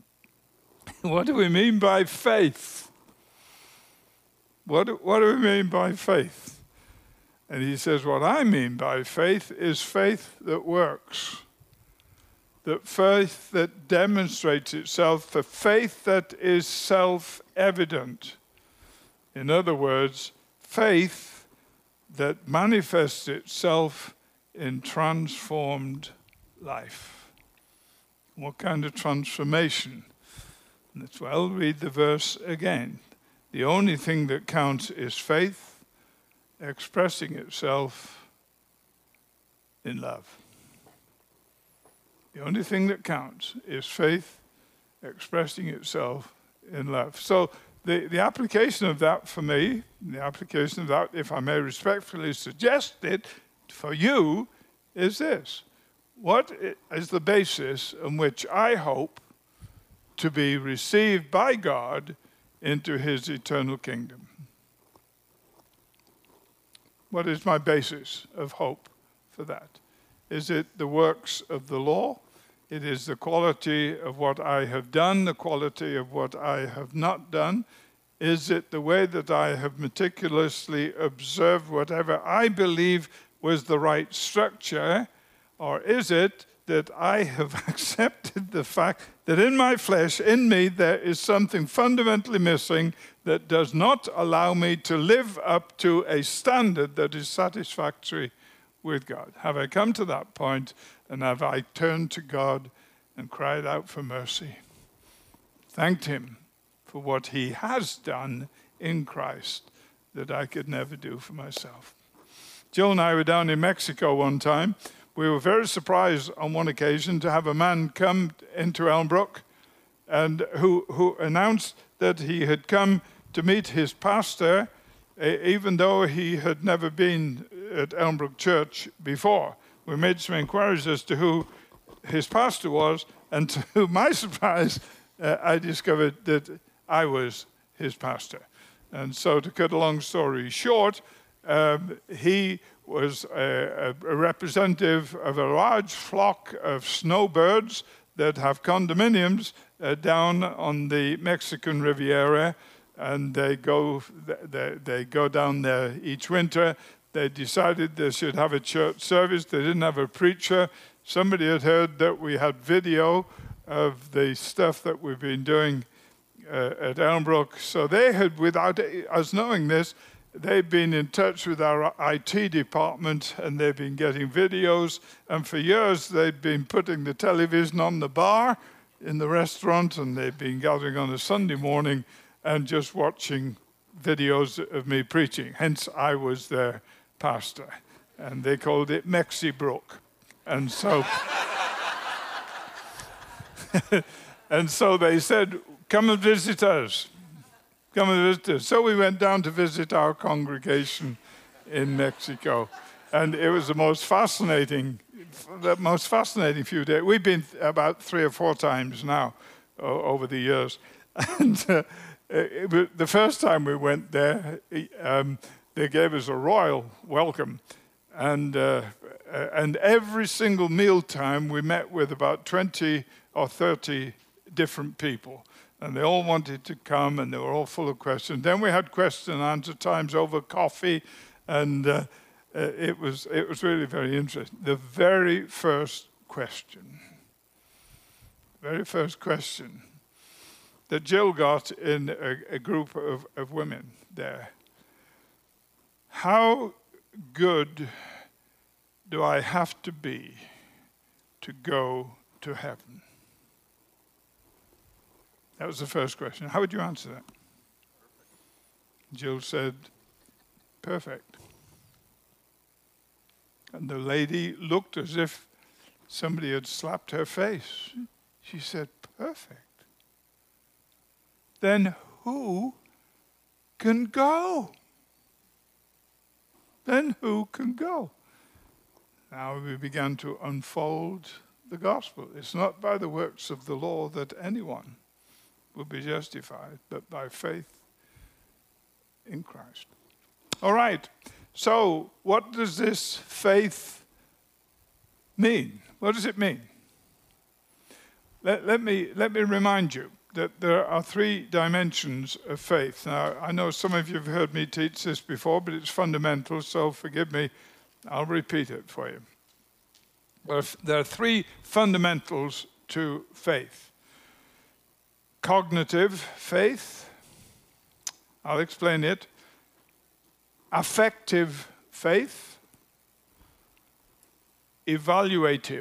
What do we mean by faith? What do, what do we mean by faith? And he says, what I mean by faith is faith that works. That faith that demonstrates itself, the faith that is self-evident. In other words, faith that manifests itself in transformed life. What kind of transformation? Let's well read the verse again. The only thing that counts is faith expressing itself in love. The only thing that counts is faith expressing itself in love. So the, the application of that for me, the application of that, if I may respectfully suggest it, for you is this. What is the basis on which I hope to be received by God into his eternal kingdom? What is my basis of hope for that? Is it the works of the law? It is the quality of what I have done, the quality of what I have not done. Is it the way that I have meticulously observed whatever I believe was the right structure, or is it that I have accepted the fact that in my flesh, in me, there is something fundamentally missing that does not allow me to live up to a standard that is satisfactory with God? Have I come to that point, and have I turned to God and cried out for mercy? Thanked him for what he has done in Christ that I could never do for myself. Jill and I were down in Mexico one time. We were very surprised on one occasion to have a man come into Elmbrook and who, who announced that he had come to meet his pastor, even though he had never been at Elmbrook Church before. We made some inquiries as to who his pastor was, and to my surprise, uh, I discovered that I was his pastor. And so to cut a long story short, um, he was a, a representative of a large flock of snowbirds that have condominiums uh, down on the Mexican Riviera, and they go they, they go down there each winter. They decided they should have a church service. They didn't have a preacher. Somebody had heard that we had video of the stuff that we've been doing uh, at Elmbrook. So they had, without us knowing this, they've been in touch with our I T department, and they've been getting videos. And for years, they've been putting the television on the bar in the restaurant, and they've been gathering on a Sunday morning and just watching videos of me preaching. Hence, I was their pastor. And they called it Mexibrook. And so, and so they said, come and visit us. Come and visit us. So we went down to visit our congregation in Mexico. And it was the most fascinating, the most fascinating few days. We've been about three or four times now o- over the years. And uh, it, it, the first time we went there, um, they gave us a royal welcome. And uh, and every single mealtime, we met with about twenty or thirty different people. And they all wanted to come, and they were all full of questions. Then we had question and answer times over coffee, and uh, it was it was really very interesting. The very first question, very first question that Jill got in a, a group of, of women there. How good do I have to be to go to heaven? That was the first question. How would you answer that? Jill said, perfect. And the lady looked as if somebody had slapped her face. She said, perfect. Then who can go? Then who can go? Now we began to unfold the gospel. It's not by the works of the law that anyone will be justified, but by faith in Christ. All right, so what does this faith mean? What does it mean? Let, let me, let me remind you that there are three dimensions of faith. Now, I know some of you have heard me teach this before, but it's fundamental, so forgive me. I'll repeat it for you. There are three fundamentals to faith. Cognitive faith, I'll explain it. Affective faith. Evaluative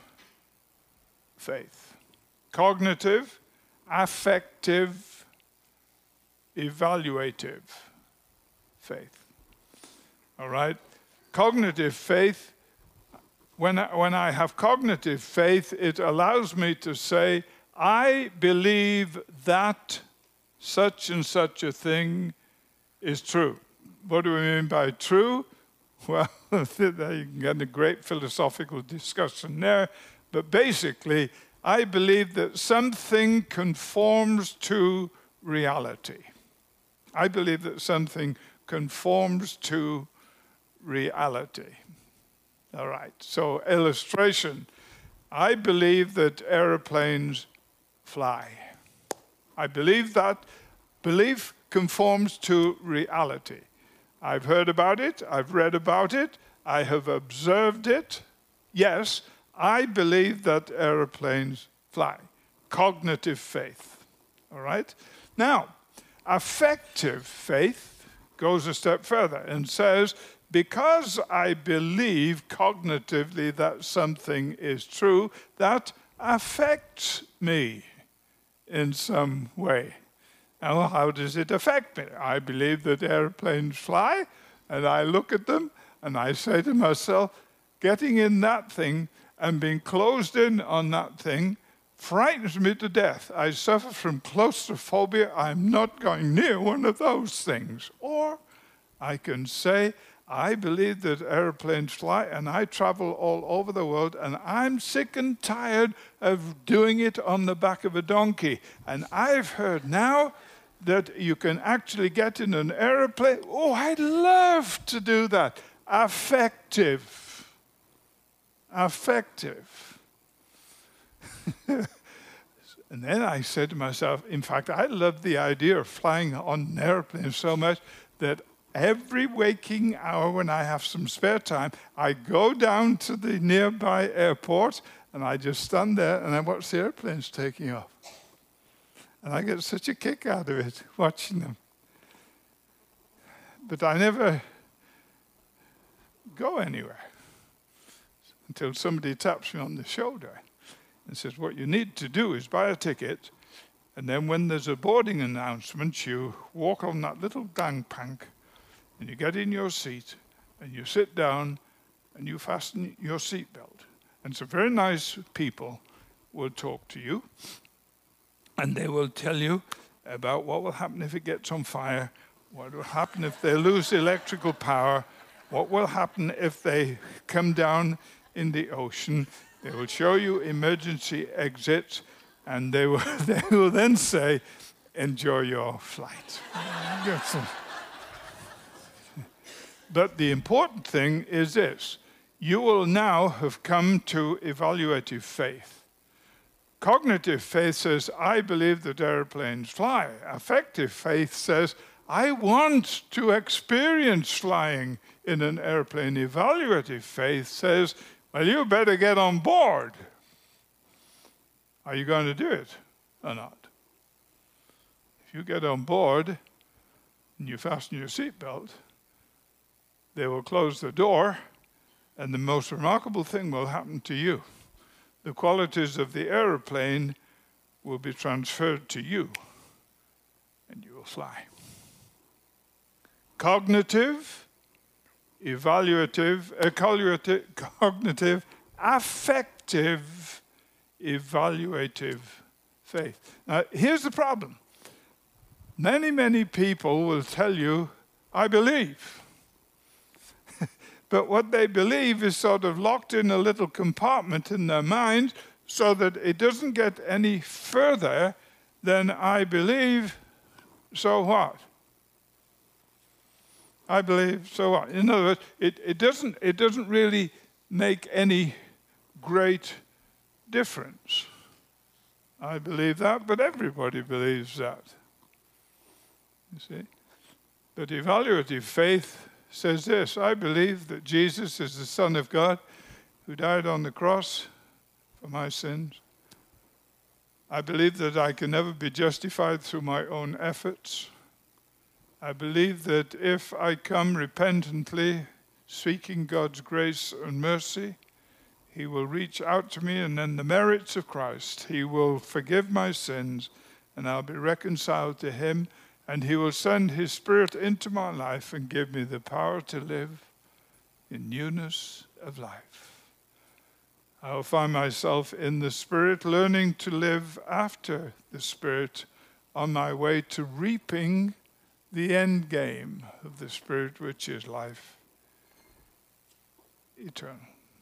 faith. Cognitive, affective, evaluative faith. All right? Cognitive faith, when I, when I have cognitive faith, it allows me to say, I believe that such and such a thing is true. What do we mean by true? Well, you can get a great philosophical discussion there, but basically, I believe that something conforms to reality. I believe that something conforms to reality. All right, so illustration. I believe that airplanes fly. I believe that belief conforms to reality. I've heard about it, I've read about it, I have observed it. Yes, I believe that airplanes fly. Cognitive faith. All right? Now, affective faith goes a step further and says, because I believe cognitively that something is true, that affects me in some way. Now, how does it affect me? I believe that airplanes fly, and I look at them, and I say to myself, getting in that thing and being closed in on that thing frightens me to death. I suffer from claustrophobia. I'm not going near one of those things. Or I can say, I believe that airplanes fly, and I travel all over the world, and I'm sick and tired of doing it on the back of a donkey. And I've heard now that you can actually get in an airplane. Oh, I'd love to do that. Affective. Affective. And then I said to myself, in fact, I love the idea of flying on an airplane so much that every waking hour when I have some spare time, I go down to the nearby airport and I just stand there and I watch the airplanes taking off. And I get such a kick out of it, watching them. But I never go anywhere until somebody taps me on the shoulder and says, what you need to do is buy a ticket, and then when there's a boarding announcement, you walk on that little gangplank, and you get in your seat, and you sit down, and you fasten your seatbelt. And some very nice people will talk to you, and they will tell you about what will happen if it gets on fire, what will happen if they lose electrical power, what will happen if they come down in the ocean. They will show you emergency exits, and they will, they will then say, enjoy your flight. But the important thing is this. You will now have come to evaluative faith. Cognitive faith says, I believe that airplanes fly. Affective faith says, I want to experience flying in an airplane. Evaluative faith says, well, you better get on board. Are you going to do it or not? If you get on board and you fasten your seatbelt, they will close the door, and the most remarkable thing will happen to you. The qualities of the airplane will be transferred to you, and you will fly. Cognitive, evaluative, evaluative, cognitive, affective, evaluative faith. Now, here's the problem. Many, many people will tell you, I believe. But what they believe is sort of locked in a little compartment in their mind so that it doesn't get any further than I believe, so what? I believe, so what? In other words, it, it, doesn't, it doesn't really make any great difference. I believe that, but everybody believes that. You see? But evaluative faith says this, I believe that Jesus is the Son of God who died on the cross for my sins. I believe that I can never be justified through my own efforts. I believe that if I come repentantly, seeking God's grace and mercy, He will reach out to me, and in the merits of Christ, He will forgive my sins, and I'll be reconciled to Him, and He will send His Spirit into my life and give me the power to live in newness of life. I will find myself in the Spirit, learning to live after the Spirit on my way to reaping the end game of the Spirit, which is life eternal.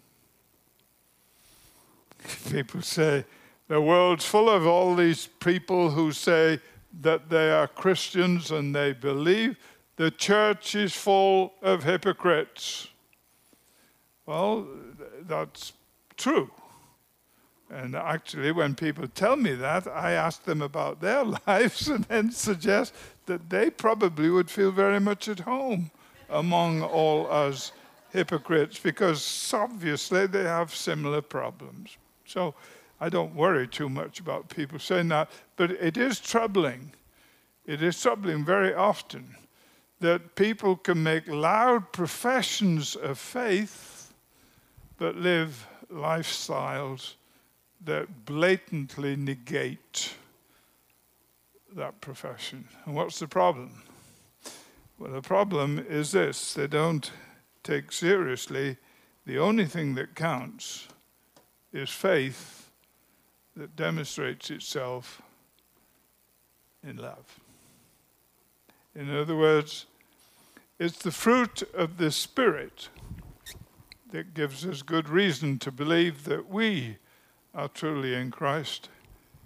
People say, the world's full of all these people who say that they are Christians and they believe. The church is full of hypocrites. Well, that's true. And actually, when people tell me that, I ask them about their lives and then suggest that they probably would feel very much at home among all us hypocrites, because obviously they have similar problems. So I don't worry too much about people saying that, but it is troubling. It is troubling very often that people can make loud professions of faith but live lifestyles that blatantly negate that profession. And what's the problem? Well, the problem is this. They don't take seriously the only thing that counts is faith that demonstrates itself in love. In other words, it's the fruit of the Spirit that gives us good reason to believe that we are truly in Christ.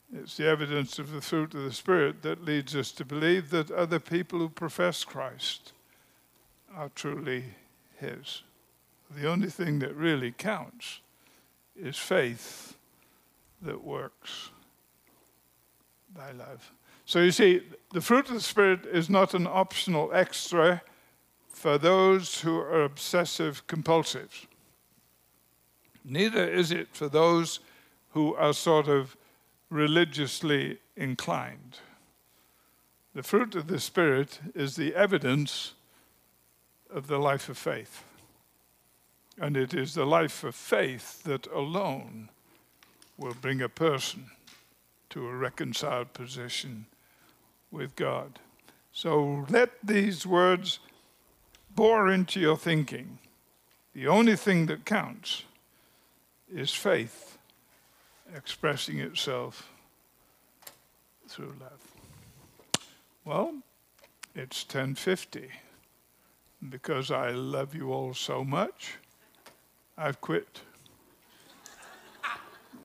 It's the evidence of the fruit of the Spirit that leads us to believe that other people who profess Christ are truly his. The only thing that really counts is faith that works by love. So you see, the fruit of the Spirit is not an optional extra for those who are obsessive compulsives. Neither is it for those who are sort of religiously inclined. The fruit of the Spirit is the evidence of the life of faith. And it is the life of faith that alone will bring a person to a reconciled position with God. So let these words bore into your thinking. The only thing that counts is faith expressing itself through love. Well, it's ten fifty. Because I love you all so much, I've quit.